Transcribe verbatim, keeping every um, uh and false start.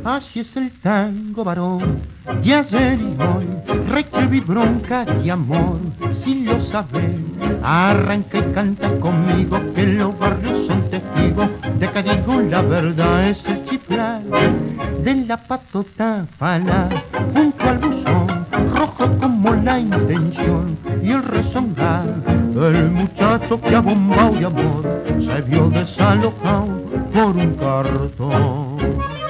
Así es el tango varón, de ayer y hoy, requiere bronca y amor, si lo sabes, arranca y canta conmigo, que los barrios son testigos, de que digo la verdad, es el chiflar de la patota pala, junto al buzón, rojo como la intención, y el rezongar del muchacho que ha bombao de amor, se vio desalojado por un cartón.